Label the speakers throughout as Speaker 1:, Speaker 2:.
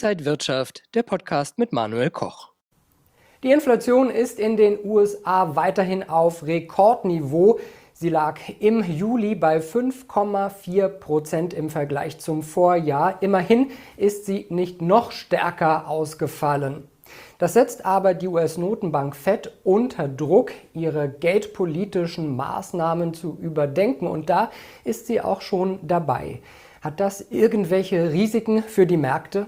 Speaker 1: Inside Wirtschaft, der Podcast mit Manuel Koch.
Speaker 2: Die Inflation ist in den USA weiterhin auf Rekordniveau. Sie lag im Juli bei 5,4% im Vergleich zum Vorjahr. Immerhin ist sie nicht noch stärker ausgefallen. Das setzt aber die US-Notenbank Fed unter Druck, ihre geldpolitischen Maßnahmen zu überdenken. Und da ist sie auch schon dabei. Hat das irgendwelche Risiken für die Märkte?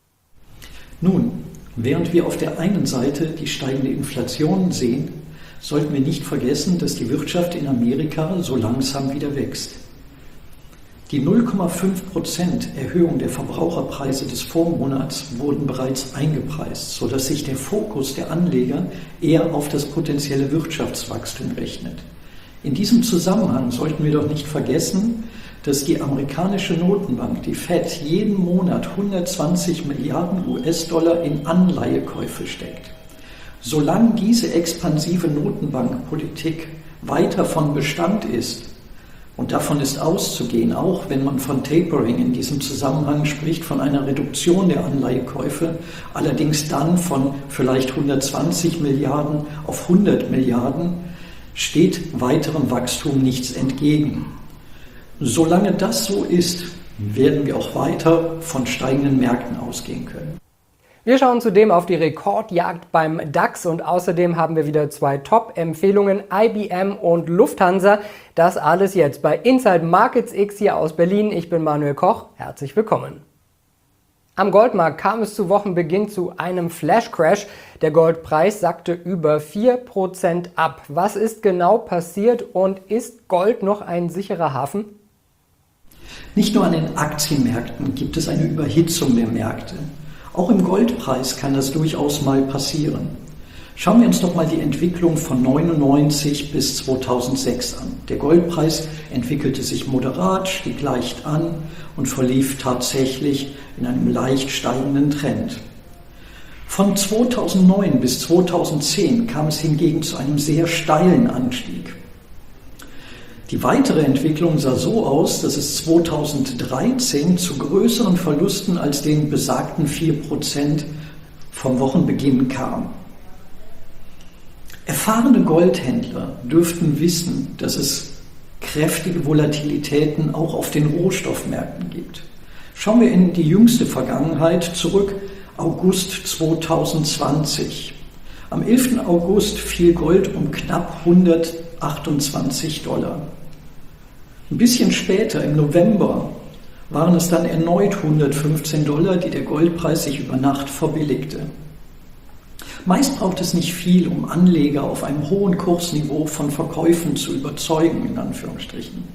Speaker 3: Nun, während wir auf der einen Seite die steigende Inflation sehen, sollten wir nicht vergessen, dass die Wirtschaft in Amerika so langsam wieder wächst. Die 0,5% Erhöhung der Verbraucherpreise des Vormonats wurden bereits eingepreist, sodass sich der Fokus der Anleger eher auf das potenzielle Wirtschaftswachstum rechnet. In diesem Zusammenhang sollten wir doch nicht vergessen, dass die amerikanische Notenbank, die Fed, jeden Monat 120 Milliarden US-Dollar in Anleihekäufe steckt. Solange diese expansive Notenbankpolitik weiter von Bestand ist, und davon ist auszugehen, auch wenn man von Tapering in diesem Zusammenhang spricht, von einer Reduktion der Anleihekäufe, allerdings dann von vielleicht 120 Milliarden auf 100 Milliarden, steht weiterem Wachstum nichts entgegen. Solange das so ist, werden wir auch weiter von steigenden Märkten ausgehen können.
Speaker 2: Wir schauen zudem auf die Rekordjagd beim DAX und außerdem haben wir wieder zwei Top-Empfehlungen, IBM und Lufthansa. Das alles jetzt bei Inside Markets X hier aus Berlin. Ich bin Manuel Koch. Herzlich willkommen. Am Goldmarkt kam es zu Wochenbeginn zu einem Flash-Crash. Der Goldpreis sackte über 4% ab. Was ist genau passiert und ist Gold noch ein sicherer Hafen?
Speaker 3: Nicht nur an den Aktienmärkten gibt es eine Überhitzung der Märkte. Auch im Goldpreis kann das durchaus mal passieren. Schauen wir uns doch mal die Entwicklung von 1999 bis 2006 an. Der Goldpreis entwickelte sich moderat, stieg leicht an und verlief tatsächlich in einem leicht steigenden Trend. Von 2009 bis 2010 kam es hingegen zu einem sehr steilen Anstieg. Die weitere Entwicklung sah so aus, dass es 2013 zu größeren Verlusten als den besagten 4% vom Wochenbeginn kam. Erfahrene Goldhändler dürften wissen, dass es kräftige Volatilitäten auch auf den Rohstoffmärkten gibt. Schauen wir in die jüngste Vergangenheit zurück, August 2020. Am 11. August fiel Gold um knapp 128 $. Ein bisschen später, im November, waren es dann erneut 115 $, die der Goldpreis sich über Nacht verbilligte. Meist braucht es nicht viel, um Anleger auf einem hohen Kursniveau von Verkäufen zu überzeugen, in Anführungsstrichen.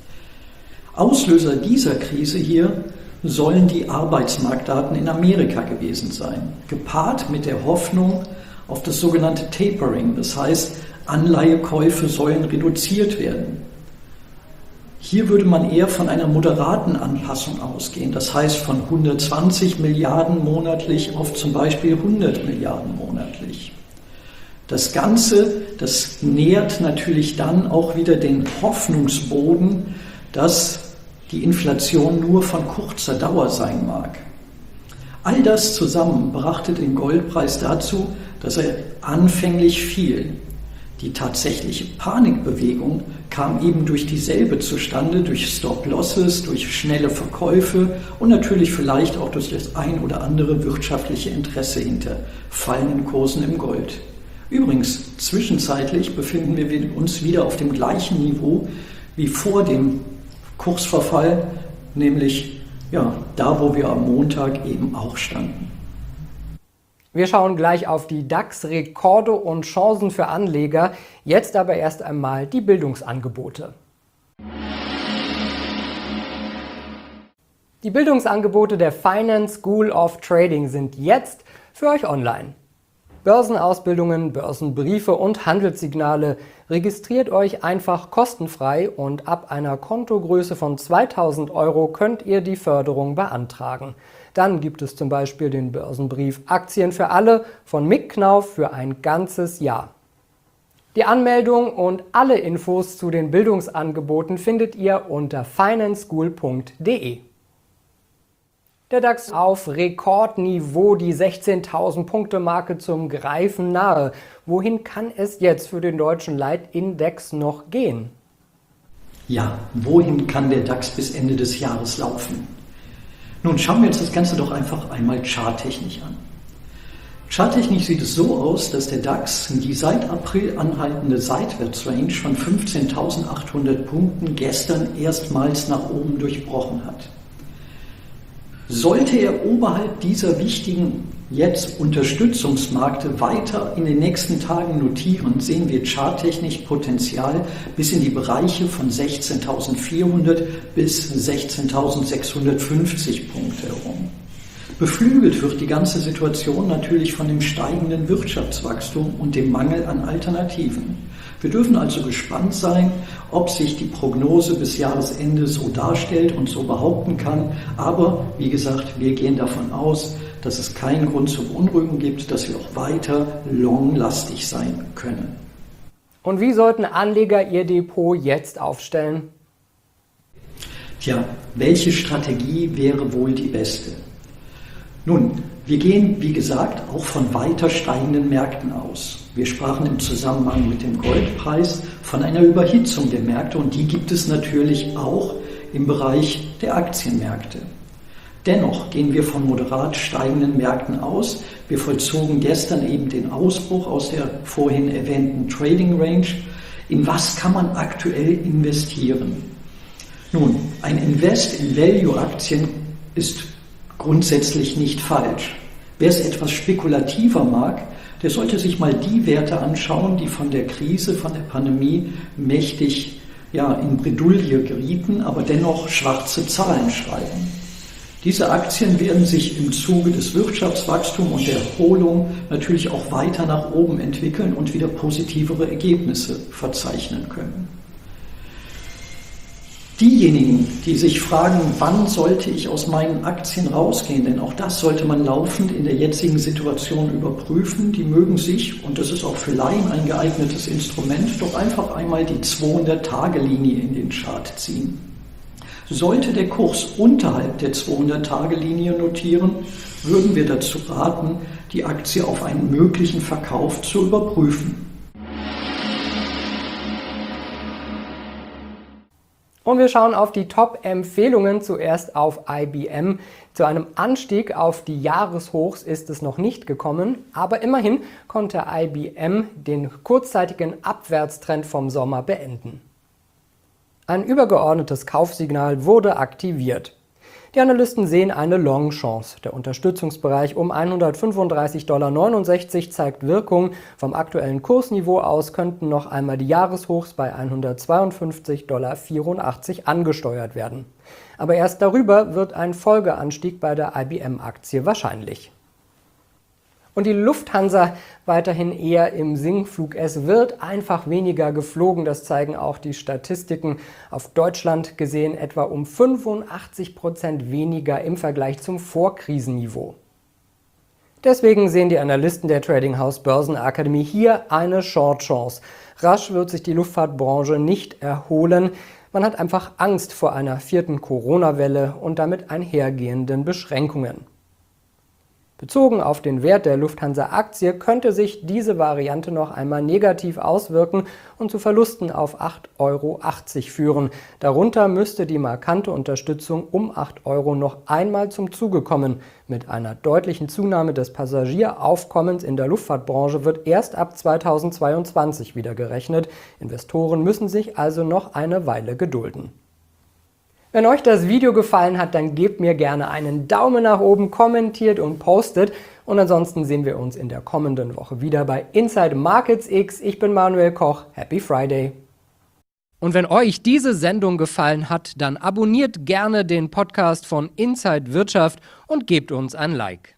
Speaker 3: Auslöser dieser Krise hier sollen die Arbeitsmarktdaten in Amerika gewesen sein, gepaart mit der Hoffnung auf das sogenannte Tapering, das heißt, Anleihekäufe sollen reduziert werden. Hier würde man eher von einer moderaten Anpassung ausgehen, das heißt von 120 Milliarden monatlich auf zum Beispiel 100 Milliarden monatlich. Das Ganze, das nährt natürlich dann auch wieder den Hoffnungsboden, dass die Inflation nur von kurzer Dauer sein mag. All das zusammen brachte den Goldpreis dazu, dass er anfänglich fiel. Die tatsächliche Panikbewegung kam eben durch dieselbe zustande, durch Stop-Losses, durch schnelle Verkäufe und natürlich vielleicht auch durch das ein oder andere wirtschaftliche Interesse hinter fallenden Kursen im Gold. Übrigens, zwischenzeitlich befinden wir uns wieder auf dem gleichen Niveau wie vor dem Kursverfall, nämlich da, wo wir am Montag eben auch standen.
Speaker 2: Wir schauen gleich auf die DAX-Rekorde und Chancen für Anleger. Jetzt aber erst einmal die Bildungsangebote. Die Bildungsangebote der Finance School of Trading sind jetzt für euch online. Börsenausbildungen, Börsenbriefe und Handelssignale. Registriert euch einfach kostenfrei und ab einer Kontogröße von 2.000 € könnt ihr die Förderung beantragen. Dann gibt es zum Beispiel den Börsenbrief Aktien für alle von Mick Knauf für ein ganzes Jahr. Die Anmeldung und alle Infos zu den Bildungsangeboten findet ihr unter financeschool.de. Der DAX auf Rekordniveau, die 16.000 Punkte Marke zum Greifen nahe. Wohin kann es jetzt für den deutschen Leitindex noch gehen?
Speaker 3: Ja, wohin kann der DAX bis Ende des Jahres laufen? Nun schauen wir uns das Ganze doch einfach einmal charttechnisch an. Charttechnisch sieht es so aus, dass der DAX die seit April anhaltende Seitwärtsrange von 15.800 Punkten gestern erstmals nach oben durchbrochen hat. Sollte er oberhalb dieser wichtigen jetzt Unterstützungsmarkte weiter in den nächsten Tagen notieren, sehen wir charttechnisch Potenzial bis in die Bereiche von 16.400 bis 16.650 Punkte herum. Beflügelt wird die ganze Situation natürlich von dem steigenden Wirtschaftswachstum und dem Mangel an Alternativen. Wir dürfen also gespannt sein, ob sich die Prognose bis Jahresende so darstellt und so behaupten kann. Aber wie gesagt, wir gehen davon aus, dass es keinen Grund zur Beunruhigung gibt, dass wir auch weiter longlastig sein können.
Speaker 2: Und wie sollten Anleger ihr Depot jetzt aufstellen?
Speaker 3: Tja, welche Strategie wäre wohl die beste? Nun, wir gehen, wie gesagt, auch von weiter steigenden Märkten aus. Wir sprachen im Zusammenhang mit dem Goldpreis von einer Überhitzung der Märkte und die gibt es natürlich auch im Bereich der Aktienmärkte. Dennoch gehen wir von moderat steigenden Märkten aus. Wir vollzogen gestern eben den Ausbruch aus der vorhin erwähnten Trading Range. In was kann man aktuell investieren? Nun, ein Invest in Value-Aktien ist grundsätzlich nicht falsch. Wer es etwas spekulativer mag, der sollte sich mal die Werte anschauen, die von der Krise, von der Pandemie mächtig in Bredouille gerieten, aber dennoch schwarze Zahlen schreiben. Diese Aktien werden sich im Zuge des Wirtschaftswachstums und der Erholung natürlich auch weiter nach oben entwickeln und wieder positivere Ergebnisse verzeichnen können. Diejenigen, die sich fragen, wann sollte ich aus meinen Aktien rausgehen, denn auch das sollte man laufend in der jetzigen Situation überprüfen, die mögen sich, und das ist auch für Laien ein geeignetes Instrument, doch einfach einmal die 200-Tage-Linie in den Chart ziehen. Sollte der Kurs unterhalb der 200-Tage-Linie notieren, würden wir dazu raten, die Aktie auf einen möglichen Verkauf zu überprüfen.
Speaker 2: Und wir schauen auf die Top-Empfehlungen, zuerst auf IBM. Zu einem Anstieg auf die Jahreshochs ist es noch nicht gekommen, aber immerhin konnte IBM den kurzzeitigen Abwärtstrend vom Sommer beenden. Ein übergeordnetes Kaufsignal wurde aktiviert. Die Analysten sehen eine Long-Chance. Der Unterstützungsbereich um $135,69 zeigt Wirkung. Vom aktuellen Kursniveau aus könnten noch einmal die Jahreshochs bei $152,84 angesteuert werden. Aber erst darüber wird ein Folgeanstieg bei der IBM-Aktie wahrscheinlich. Und die Lufthansa weiterhin eher im Sinkflug. Es wird einfach weniger geflogen, das zeigen auch die Statistiken. Auf Deutschland gesehen etwa um 85% weniger im Vergleich zum Vorkrisenniveau. Deswegen sehen die Analysten der Tradinghouse Börsenakademie hier eine Short-Chance. Rasch wird sich die Luftfahrtbranche nicht erholen. Man hat einfach Angst vor einer vierten Corona-Welle und damit einhergehenden Beschränkungen. Bezogen auf den Wert der Lufthansa-Aktie könnte sich diese Variante noch einmal negativ auswirken und zu Verlusten auf 8,80 € führen. Darunter müsste die markante Unterstützung um 8 € noch einmal zum Zuge kommen. Mit einer deutlichen Zunahme des Passagieraufkommens in der Luftfahrtbranche wird erst ab 2022 wieder gerechnet. Investoren müssen sich also noch eine Weile gedulden. Wenn euch das Video gefallen hat, dann gebt mir gerne einen Daumen nach oben, kommentiert und postet. Und ansonsten sehen wir uns in der kommenden Woche wieder bei Inside Markets X. Ich bin Manuel Koch. Happy Friday!
Speaker 1: Und wenn euch diese Sendung gefallen hat, dann abonniert gerne den Podcast von Inside Wirtschaft und gebt uns ein Like.